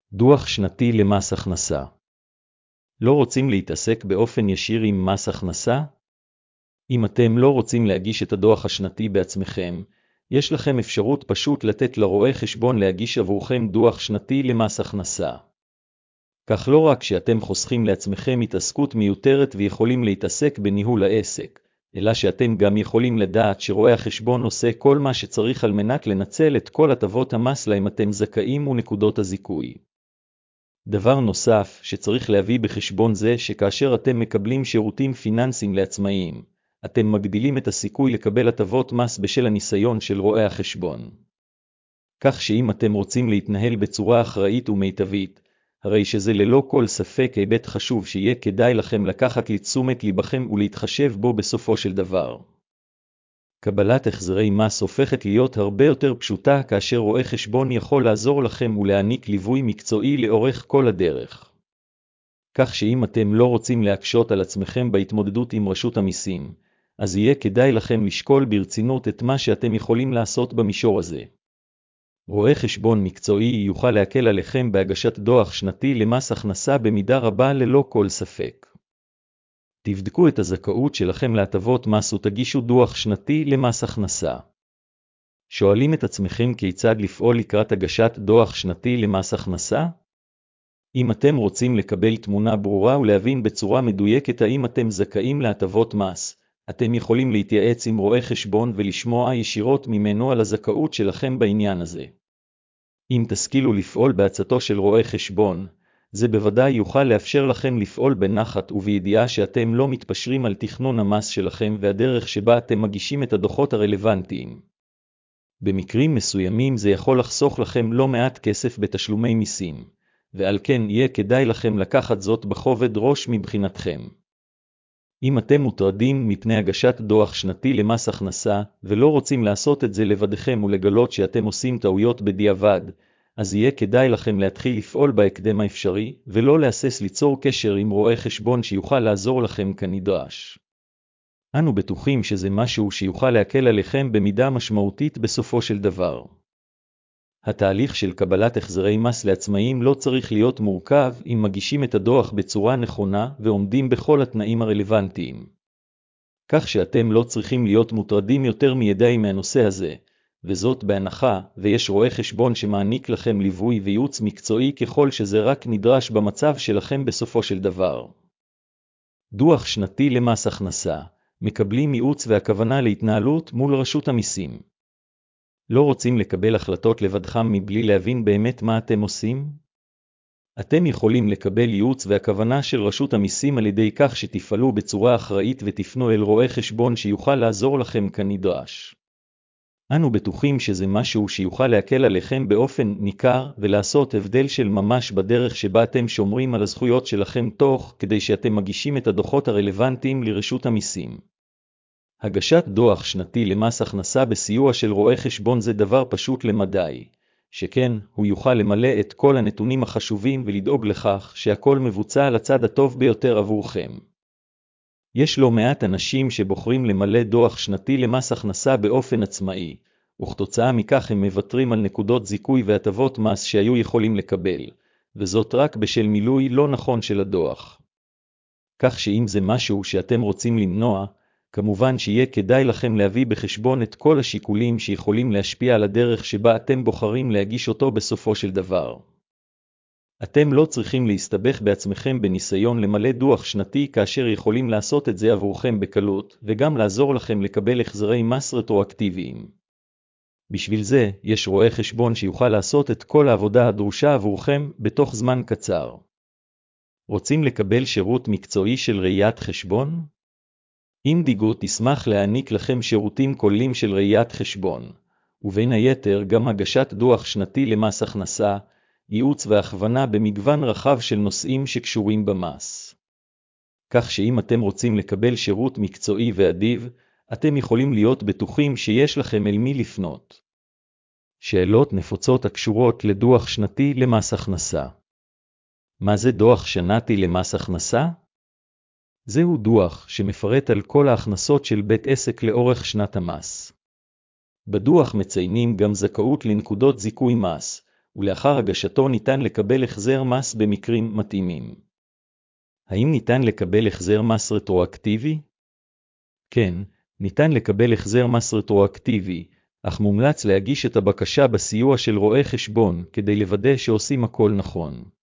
דוח שנתי למס הכנסה. לא רוצים להתעסק באופן ישיר עם מס הכנסה? אם אתם לא רוצים להגיש את הדוח השנתי בעצמכם, יש לכם אפשרות פשוט לתת לרואה חשבון להגיש עבורכם דוח שנתי למס הכנסה. כך לא רק שאתם חוסכים לעצמכם התעסקות מיותרת ויכולים להתעסק בניהול העסק, אלא שאתם גם יכולים לדעת שרואה החשבון עושה כל מה שצריך על מנת לנצל את כל הטבות המס להם אתם זכאים ונקודות הזיכוי. דבר נוסף שצריך להביא בחשבון זה שכאשר אתם מקבלים שירותים פיננסיים לעצמאיים, אתם מגדילים את הסיכוי לקבל הטבות מס בשל הניסיון של רואה החשבון. כך שאם אתם רוצים להתנהל בצורה אחראית ומיטבית, הרי שזה ללא כל ספק היבט חשוב שיהיה כדאי לכם לקחת לתשומת ליבכם ולהתחשב בו בסופו של דבר. קבלת החזרי מס הופכת להיות הרבה יותר פשוטה כאשר רואה חשבון יכול לעזור לכם ולהעניק ליווי מקצועי לאורך כל הדרך. כך שאם אתם לא רוצים להקשות על עצמכם בהתמודדות עם רשות המיסים, אז יהיה כדאי לכם לשקול ברצינות את מה שאתם יכולים לעשות במישור הזה. רואה חשבון מקצועי יוכל להקל עליכם בהגשת דוח שנתי למס הכנסה במידה רבה ללא כל ספק. תבדקו את הזכאות שלכם להטבות מס ותגישו דוח שנתי למס הכנסה. שואלים את עצמכם כיצד לפעול לקראת הגשת דוח שנתי למס הכנסה? אם אתם רוצים לקבל תמונה ברורה ולהבין בצורה מדויקת האם אתם זכאים להטבות מס, אתם יכולים להתייעץ עם רואה חשבון ולשמוע ישירות ממנו על הזכאות שלכם בעניין הזה. אם תשכילו לפעול בעצתו של רואה חשבון, זה בוודאי יוכל לאפשר לכם לפעול בנחת ובידיעה שאתם לא מתפשרים על תכנון המס שלכם והדרך שבה אתם מגישים את הדוחות הרלוונטיים. במקרים מסוימים זה יכול לחסוך לכם לא מעט כסף בתשלומי מיסים, ועל כן יהיה כדאי לכם לקחת זאת בכובד ראש מבחינתכם. אם אתם מוטרדים מפני הגשת דוח שנתי למס הכנסה ולא רוצים לעשות את זה לבדכם ולגלות שאתם עושים טעויות בדיעבד, אז יהיה כדאי לכם להתחיל לפעול בהקדם האפשרי ולא להסס ליצור קשר עם רואה חשבון שיוכל לעזור לכם כנדרש. אנו בטוחים שזה משהו שיוכל להקל עליכם במידה משמעותית בסופו של דבר. התהליך של קבלת החזרי מס לעצמאים לא צריך להיות מורכב אם מגישים את הדוח בצורה נכונה ועומדים בכל התנאים הרלוונטיים. כך שאתם לא צריכים להיות מוטרדים יותר מידי מהנושא הזה, וזאת בהנחה ויש רואה חשבון שמעניק לכם ליווי וייעוץ מקצועי ככל שזה רק נדרש במצב שלכם בסופו של דבר. דוח שנתי למס הכנסה, מקבלים ייעוץ והכוונה להתנהלות מול רשות המיסים. לא רוצים לקבל החלטות לבדכם מבלי להבין באמת מה אתם עושים? אתם יכולים לקבל ייעוץ והכוונה של רשות המיסים על ידי כך שתפעלו בצורה אחראית ותפנו אל רואה חשבון שיוכל לעזור לכם כנדרש. אנו בטוחים שזה משהו שיוכל להקל עליכם באופן ניכר ולעשות הבדל של ממש בדרך שבה אתם שומרים על הזכויות שלכם תוך כדי שאתם מגישים את הדוחות הרלוונטיים לרשות המיסים. הגשת דוח שנתי למס הכנסה בסיוע של רואה חשבון זה דבר פשוט למדי, שכן הוא יוכל למלא את כל הנתונים החשובים ולדאוג לכך שהכל מבוצע על הצד הטוב ביותר עבורכם. יש לא מעט אנשים שבוחרים למלא דוח שנתי למס הכנסה באופן עצמאי, וכתוצאה מכך הם מוותרים על נקודות זיכוי והטבות מס שהיו יכולים לקבל, וזאת רק בשל מילוי לא נכון של הדוח. כך שאם זה משהו שאתם רוצים למנוע, כמובן שיהיה כדאי לכם להביא בחשבון את כל השיקולים שיכולים להשפיע על הדרך שבה אתם בוחרים להגיש אותו בסופו של דבר. אתם לא צריכים להסתבך בעצמכם בניסיון למלא דוח שנתי כאשר יכולים לעשות את זה עבורכם בקלות וגם לעזור לכם לקבל החזרי מס רטרואקטיביים. בשביל זה יש רואה חשבון שיוכל לעשות את כל העבודה הדרושה עבורכם בתוך זמן קצר. רוצים לקבל שירות מקצועי של ראיית חשבון? אינדיגו תשמח להעניק לכם שירותים כוללים של ראיית חשבון, ובין היתר גם הגשת דוח שנתי למס הכנסה, ייעוץ והכוונה במגוון רחב של נושאים שקשורים במס. כך שאם אתם רוצים לקבל שירות מקצועי ואדיב, אתם יכולים להיות בטוחים שיש לכם אל מי לפנות. שאלות נפוצות הקשורות לדוח שנתי למס הכנסה. מה זה דוח שנתי למס הכנסה? זהו דוח שמפרט על כל ההכנסות של בית עסק לאורך שנת המס. בדוח מציינים גם זכאות לנקודות זיכוי מס, ולאחר הגשתו ניתן לקבל החזר מס במקרים מתאימים. האם ניתן לקבל החזר מס רטרואקטיבי? כן, ניתן לקבל החזר מס רטרואקטיבי, אך מומלץ להגיש את הבקשה בסיוע של רואה חשבון כדי לוודא שעושים הכל נכון.